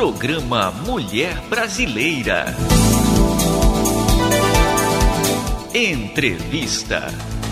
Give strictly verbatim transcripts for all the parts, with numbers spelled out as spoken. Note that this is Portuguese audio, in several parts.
Programa Mulher Brasileira. Entrevista.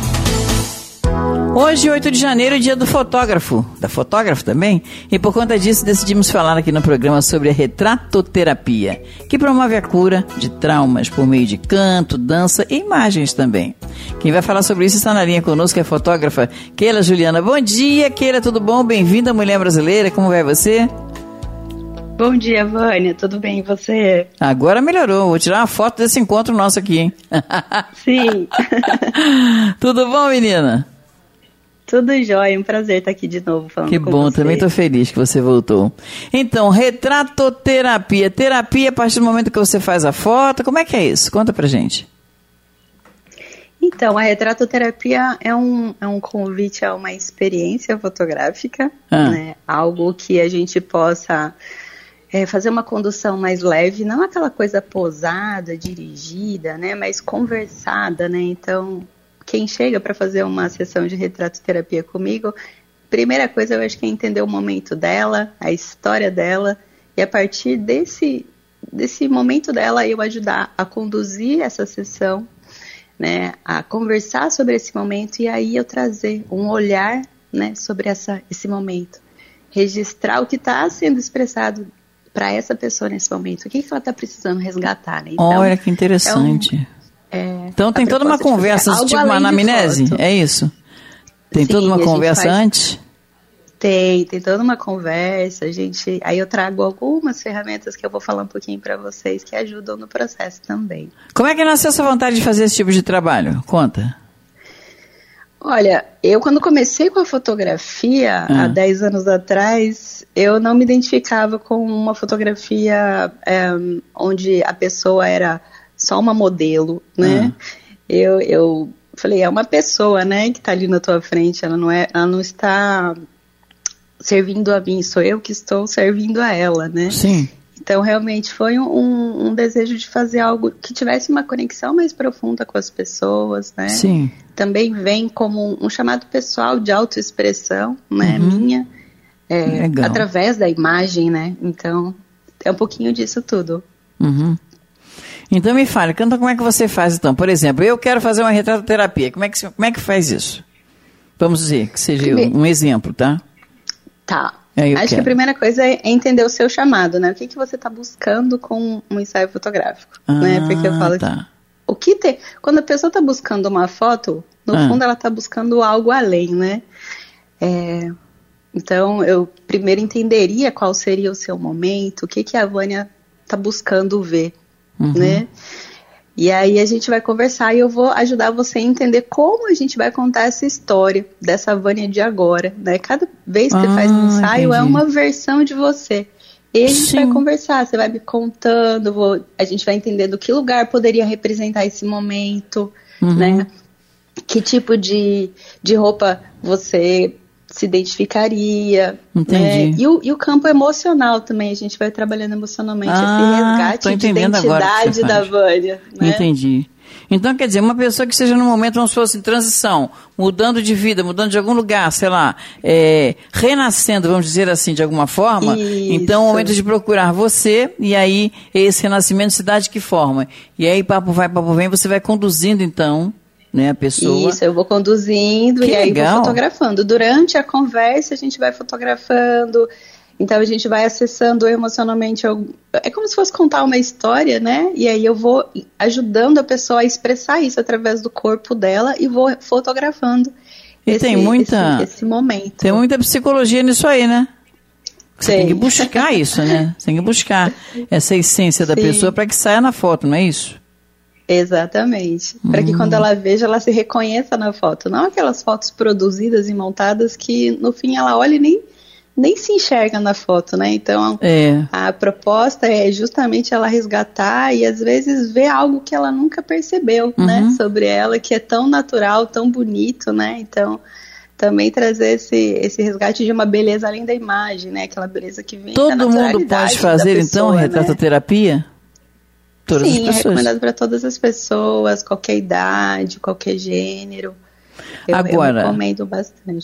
Hoje, oito de janeiro, dia do fotógrafo, da fotógrafa também, e por conta disso decidimos falar aqui no programa sobre a retratoterapia, que promove a cura de traumas por meio de canto, dança e imagens também. Quem vai falar sobre isso está na linha conosco, é a fotógrafa Keila Juliana. Bom dia, Keila, tudo bom? Bem-vinda à Mulher Brasileira, como vai você? Bom dia, Vânia, tudo bem e você? Agora melhorou, vou tirar uma foto desse encontro nosso aqui, hein? Sim. Tudo bom, menina? Tudo jóia, um prazer estar aqui de novo falando que com você. Que bom, também estou feliz que você voltou. Então, retratoterapia, terapia a partir do momento que você faz a foto, como é que é isso? Conta pra gente. Então, a retratoterapia é um, é um convite a uma experiência fotográfica, ah. né? Algo que a gente possa é, fazer uma condução mais leve, não aquela coisa posada, dirigida, né? Mas conversada, né? Então, quem chega para fazer uma sessão de retratoterapia comigo, primeira coisa eu acho que é entender o momento dela, a história dela, e a partir desse, desse momento dela eu ajudar a conduzir essa sessão, né, a conversar sobre esse momento e aí eu trazer um olhar, né, sobre essa, esse momento, registrar o que está sendo expressado para essa pessoa nesse momento, o que, que ela está precisando resgatar. Né? Então, olha que interessante. É um... É, então tem toda uma conversa, tipo uma anamnese, é isso? Tem Sim, toda uma conversa faz... antes? Tem, tem toda uma conversa, a gente, aí eu trago algumas ferramentas que eu vou falar um pouquinho para vocês que ajudam no processo também. Como é que nasceu essa vontade de fazer esse tipo de trabalho? Conta. Olha, eu quando comecei com a fotografia, ah. há dez anos atrás, eu não me identificava com uma fotografia é, onde a pessoa era só uma modelo, né? Uhum. Eu, eu falei, é uma pessoa, né, que tá ali na tua frente, ela não, é, ela não está servindo a mim, sou eu que estou servindo a ela, né? Sim. Então, realmente, foi um, um desejo de fazer algo que tivesse uma conexão mais profunda com as pessoas, né? Sim. Também vem como um, um chamado pessoal de autoexpressão, né, uhum. minha, é, através da imagem, né? Então, é um pouquinho disso tudo. Uhum. Então me fale, então como é que você faz então? Por exemplo, eu quero fazer uma retratoterapia, como é que, como é que faz isso? Vamos dizer, que seja Primeiro, um exemplo, tá? Tá. É, Acho quero. que a primeira coisa é entender o seu chamado, né? O que, que você está buscando com um ensaio fotográfico, ah, né? Porque eu falo tá. que o que tem, quando a pessoa está buscando uma foto, no ah. fundo ela está buscando algo além, né? É, então eu primeiro entenderia qual seria o seu momento, o que, que a Vânia está buscando ver. Uhum. Né? E aí a gente vai conversar e eu vou ajudar você a entender como a gente vai contar essa história dessa Vânia de agora, né? Cada vez que ah, você faz um ensaio entendi. É uma versão de você. E a gente Sim. vai conversar, você vai me contando, vou, a gente vai entendendo que lugar poderia representar esse momento, uhum. né? Que tipo de, de roupa você se identificaria, né? E o, e o campo emocional também, a gente vai trabalhando emocionalmente ah, esse resgate de identidade da Vânia, né? Entendi. Então, quer dizer, uma pessoa que esteja num momento, vamos supor assim, transição, mudando de vida, mudando de algum lugar, sei lá, é, renascendo, vamos dizer assim, de alguma forma, Isso. então é o momento de procurar você, e aí esse renascimento se dá de que forma? E aí, papo vai, papo vem, você vai conduzindo, então, né, a pessoa. Isso, eu vou conduzindo que e aí legal. vou fotografando. Durante a conversa a gente vai fotografando, então a gente vai acessando emocionalmente, é como se fosse contar uma história, né, e aí eu vou ajudando a pessoa a expressar isso através do corpo dela e vou fotografando e esse, tem muita, esse, esse momento. Tem muita psicologia nisso aí, né? Você tem, tem que buscar isso, né? Você tem que buscar essa essência da Sim. pessoa para que saia na foto, não é isso? Exatamente, hum. para que quando ela veja, ela se reconheça na foto, não aquelas fotos produzidas e montadas que no fim ela olha e nem, nem se enxerga na foto, né? Então é. a proposta é justamente ela resgatar e às vezes ver algo que ela nunca percebeu, uhum. né? Sobre ela, que é tão natural, tão bonito, né? Então também trazer esse, esse resgate de uma beleza além da imagem, né? Aquela beleza que vem Todo da naturalidade mundo pode fazer da pessoa, então a retratoterapia? Né? Todas Sim, as pessoas. É recomendado para todas as pessoas, qualquer idade, qualquer gênero. Eu, Agora, eu recomendo bastante.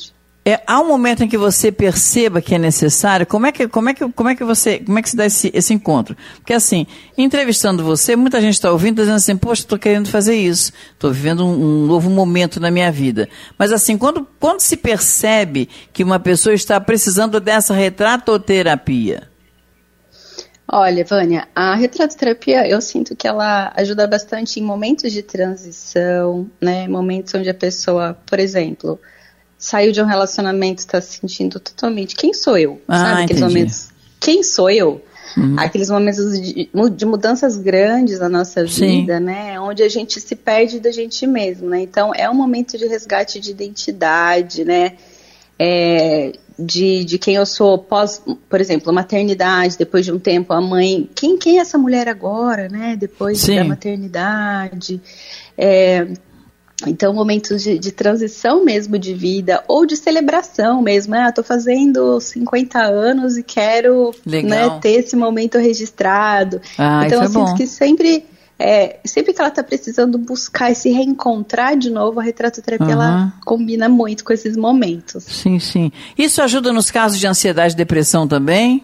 É, há um momento em que você perceba que é necessário, como é que, como é que, como é que você, como é que se dá esse, esse encontro? Porque assim, entrevistando você, muita gente está ouvindo, dizendo assim, poxa, estou querendo fazer isso, estou vivendo um, um novo momento na minha vida. Mas assim, quando, quando se percebe que uma pessoa está precisando dessa retratoterapia? Olha, Vânia, a retratoterapia, eu sinto que ela ajuda bastante em momentos de transição, né, momentos onde a pessoa, por exemplo, saiu de um relacionamento, está se sentindo totalmente, quem sou eu? Ah, Sabe, aqueles entendi. momentos, quem sou eu? Uhum. Aqueles momentos de, de mudanças grandes na nossa vida, Sim. né, onde a gente se perde da gente mesmo, né, então é um momento de resgate de identidade, né, é, de, de quem eu sou pós, por exemplo, maternidade, depois de um tempo a mãe, quem, quem é essa mulher agora, né, depois Sim. da maternidade, é, então momentos de, de transição mesmo de vida, ou de celebração mesmo, né, ah, tô fazendo cinquenta anos e quero, né, ter esse momento registrado, ah, então eu é sinto bom. que sempre... É, sempre que ela está precisando buscar e se reencontrar de novo, a retratoterapia, uhum. ela combina muito com esses momentos. Sim, sim. Isso ajuda nos casos de ansiedade e depressão também?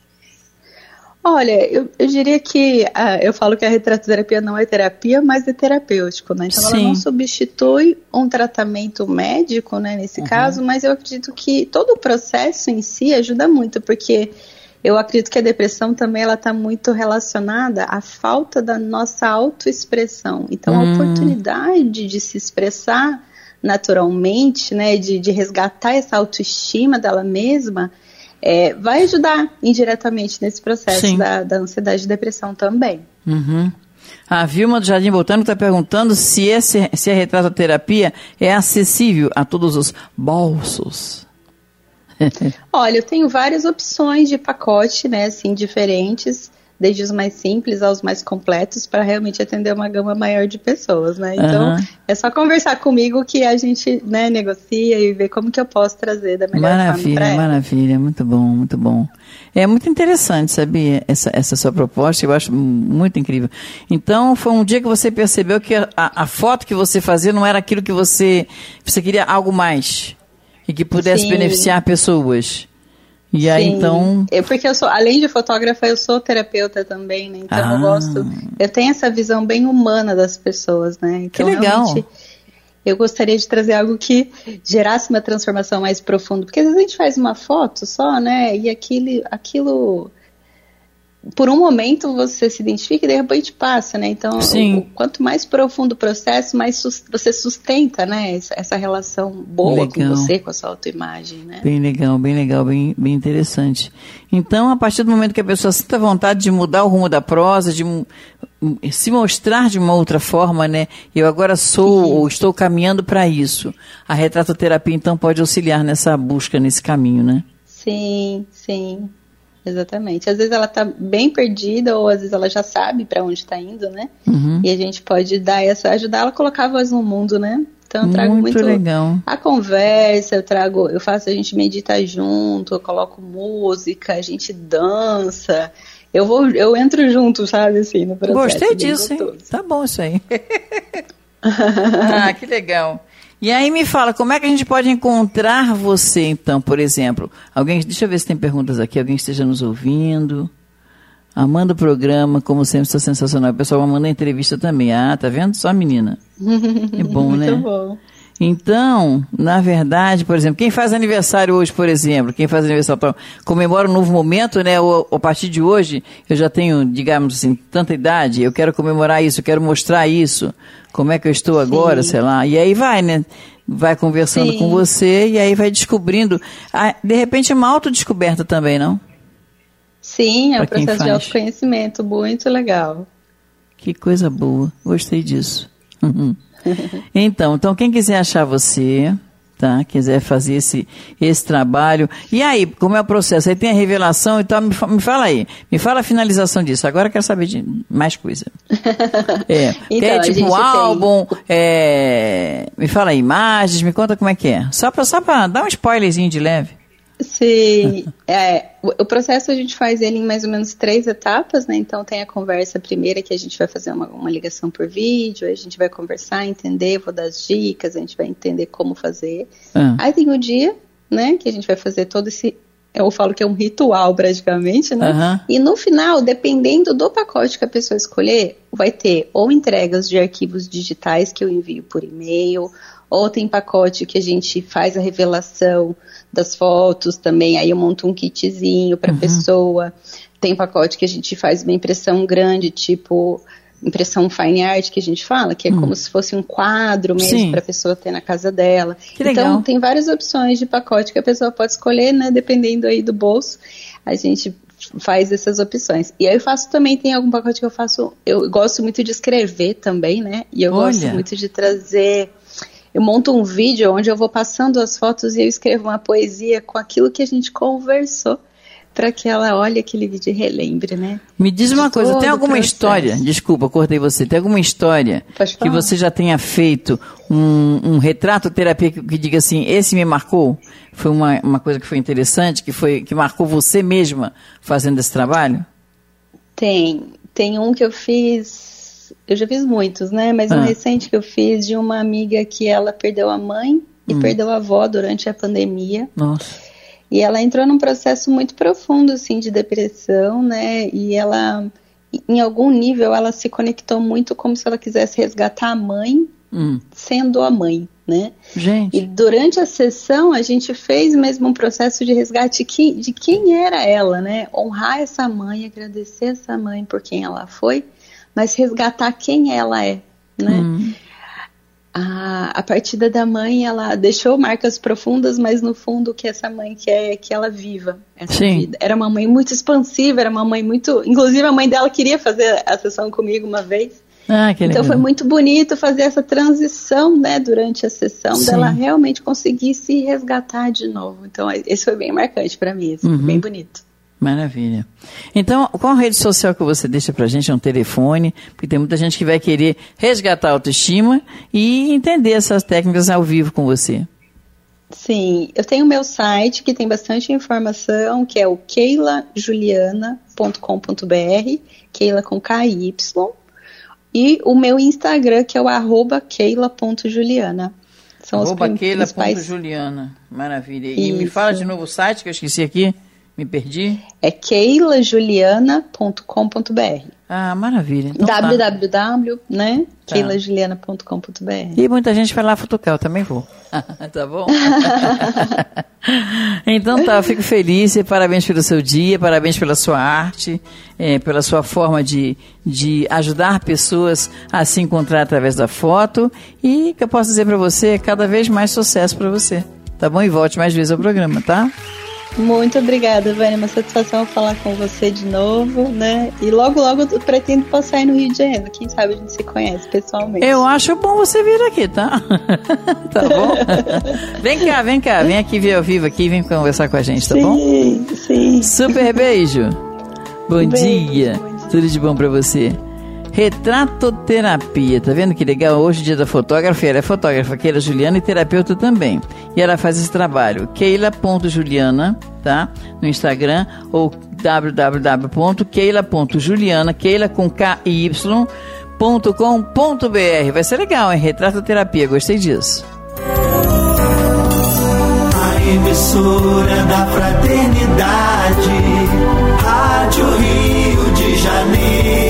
Olha, eu, eu diria que, ah, eu falo que a retratoterapia não é terapia, mas é terapêutico, né? Então sim. ela não substitui um tratamento médico, né, nesse uhum. caso, mas eu acredito que todo o processo em si ajuda muito, porque... Eu acredito que a depressão também ela está muito relacionada à falta da nossa autoexpressão. Então, hum. a oportunidade de se expressar naturalmente, né, de, de resgatar essa autoestima dela mesma, é, vai ajudar indiretamente nesse processo da, da ansiedade e depressão também. Uhum. A Vilma do Jardim Botânico está perguntando se, esse, se a retratoterapia é acessível a todos os bolsos. Olha, eu tenho várias opções de pacote, né, assim, diferentes, desde os mais simples aos mais completos, para realmente atender uma gama maior de pessoas, né, então uhum. é só conversar comigo que a gente, né, negocia e vê como que eu posso trazer da melhor maravilha, forma para ela. Maravilha, muito bom, muito bom. É muito interessante, sabia, essa, essa sua proposta, eu acho muito incrível. Então, foi um dia que você percebeu que a, a foto que você fazia não era aquilo que você, você queria algo mais... E que pudesse Sim. beneficiar pessoas. E Sim. aí, então... É porque eu sou, além de fotógrafa, eu sou terapeuta também, né? Então ah. eu gosto... Eu tenho essa visão bem humana das pessoas, né? Então, que legal. Realmente, eu gostaria de trazer algo que gerasse uma transformação mais profunda. Porque às vezes a gente faz uma foto só, né? E aquilo... aquilo por um momento você se identifica e de repente passa, né? Então, o, o, quanto mais profundo o processo, mais sus, você sustenta, né? Essa, essa relação boa legal. Com você, com a sua autoimagem, né? Bem legal, bem legal, bem, bem interessante. Então, a partir do momento que a pessoa sinta vontade de mudar o rumo da prosa, de se mostrar de uma outra forma, né? Eu agora sou Sim. ou estou caminhando para isso. A retratoterapia, então, pode auxiliar nessa busca, nesse caminho, né? Sim, sim. Exatamente. Às vezes ela está bem perdida ou às vezes ela já sabe para onde está indo, né? Uhum. E a gente pode dar essa, ajudar ela a colocar a voz no mundo, né? Então eu trago muito, muito legal. A conversa, eu trago, eu faço a gente meditar junto, eu coloco música, a gente dança. Eu vou, eu entro junto, sabe, assim, no processo. Gostei disso, hein? Tá bom isso aí. Ah, que legal. E aí me fala, como é que a gente pode encontrar você, então, por exemplo? Alguém, deixa eu ver se tem perguntas aqui, alguém esteja nos ouvindo. Amando o programa, como sempre, sou sensacional. O pessoal manda entrevista também. Ah, tá vendo? Só menina. É bom, Muito né? Muito bom. Então, na verdade, por exemplo, quem faz aniversário hoje, por exemplo, quem faz aniversário, comemora um novo momento, né? Ou, a partir de hoje, eu já tenho, digamos assim, tanta idade, eu quero comemorar isso, eu quero mostrar isso, como é que eu estou agora, Sim. sei lá. E aí vai, né? Vai conversando Sim. com você e aí vai descobrindo. Ah, de repente, é uma autodescoberta também, não? Sim, é um processo de autoconhecimento muito legal. Que coisa boa, gostei disso. Uhum. Então, então, quem quiser achar você, tá? Quiser fazer esse, esse trabalho. E aí, como é o processo? Aí tem a revelação e tal, me, me fala aí. Me fala a finalização disso. Agora eu quero saber de mais coisa. É, então, é tipo um álbum, tem... é, me fala aí, imagens, me conta como é que é. Só pra, só pra dar um spoilerzinho de leve. Sim, é, o, o processo a gente faz ele em mais ou menos três etapas, né? Então tem a conversa primeira que a gente vai fazer uma, uma ligação por vídeo, a gente vai conversar, entender, vou dar as dicas, a gente vai entender como fazer. Ah. Aí tem o dia, né? Que a gente vai fazer todo esse... Eu falo que é um ritual praticamente, né? Uhum. E no final, dependendo do pacote que a pessoa escolher, vai ter ou entregas de arquivos digitais que eu envio por e-mail, ou tem pacote que a gente faz a revelação das fotos também, aí eu monto um kitzinho para a uhum. pessoa. Tem pacote que a gente faz uma impressão grande, tipo impressão fine art que a gente fala, que é hum. como se fosse um quadro mesmo para a pessoa ter na casa dela. Que legal. Então tem várias opções de pacote que a pessoa pode escolher, né, dependendo aí do bolso, a gente faz essas opções. E aí eu faço também, tem algum pacote que eu faço, eu gosto muito de escrever também, né, e eu Olha. gosto muito de trazer, eu monto um vídeo onde eu vou passando as fotos e eu escrevo uma poesia com aquilo que a gente conversou, para que ela olhe aquele vídeo e relembre, né? Me diz uma coisa, tem alguma história, desculpa, cortei você, tem alguma história que você já tenha feito um, um retrato terapia que, que diga assim, esse me marcou? Foi uma, uma coisa que foi interessante, que, foi, que marcou você mesma fazendo esse trabalho? Tem, tem um que eu fiz, eu já fiz muitos, né? Mas ah. um recente que eu fiz de uma amiga que ela perdeu a mãe e hum. perdeu a avó durante a pandemia. Nossa. E ela entrou num processo muito profundo, assim, de depressão, né, e ela, em algum nível, ela se conectou muito como se ela quisesse resgatar a mãe, hum. sendo a mãe, né. Gente. E durante a sessão, a gente fez mesmo um processo de resgate que, de quem era ela, né, honrar essa mãe, agradecer essa mãe por quem ela foi, mas resgatar quem ela é, né. Hum. A, a partida da mãe, ela deixou marcas profundas, mas no fundo o que essa mãe quer é que ela viva essa Sim. vida. Era uma mãe muito expansiva, era uma mãe muito... Inclusive a mãe dela queria fazer a sessão comigo uma vez. Ah, que então legal. Foi muito bonito fazer essa transição, né, durante a sessão, Sim. dela realmente conseguir se resgatar de novo. Então esse foi bem marcante para mim, assim, uhum. bem bonito. Maravilha. Então, qual a rede social que você deixa pra gente? É um telefone, porque tem muita gente que vai querer resgatar a autoestima e entender essas técnicas ao vivo com você. Sim, eu tenho o meu site que tem bastante informação, que é o keila juliana ponto com ponto b r, Keila com K I Y, e o meu Instagram, que é o arroba keila ponto juliana. São arroba os keila ponto principais... juliana, maravilha. E Isso. me fala de novo o site que eu esqueci aqui. Me perdi? É keila juliana ponto com ponto b r. Ah, maravilha. Então, www, tá. né? Tá. keila juliana ponto com ponto b r. E muita gente vai lá futucar, eu também vou. Tá bom? Então tá, eu fico feliz e parabéns pelo seu dia, parabéns pela sua arte, é, pela sua forma de, de ajudar pessoas a se encontrar através da foto e que eu posso dizer pra você, cada vez mais sucesso pra você. Tá bom? E volte mais vezes ao programa, tá? Muito obrigada, Vânia. Uma satisfação falar com você de novo, né? E logo, logo eu pretendo passar aí no Rio de Janeiro. Quem sabe a gente se conhece pessoalmente. Eu acho bom você vir aqui, tá? Tá bom? Vem cá, vem cá. Vem aqui vir ao vivo aqui e vem conversar com a gente, tá sim, bom? Sim, sim. Super beijo. Bom, beijo, dia. bom dia. Tudo de bom pra você. Retratoterapia, tá vendo que legal? Hoje, dia da fotógrafa, ela é fotógrafa, Keila Juliana, e terapeuta também. E ela faz esse trabalho, keila ponto juliana, tá? No Instagram, ou w w w ponto keila ponto juliana, Keila com K I Y, ponto com ponto b r. Vai ser legal, hein? Retratoterapia, gostei disso. A emissora da fraternidade, Rádio Rio de Janeiro.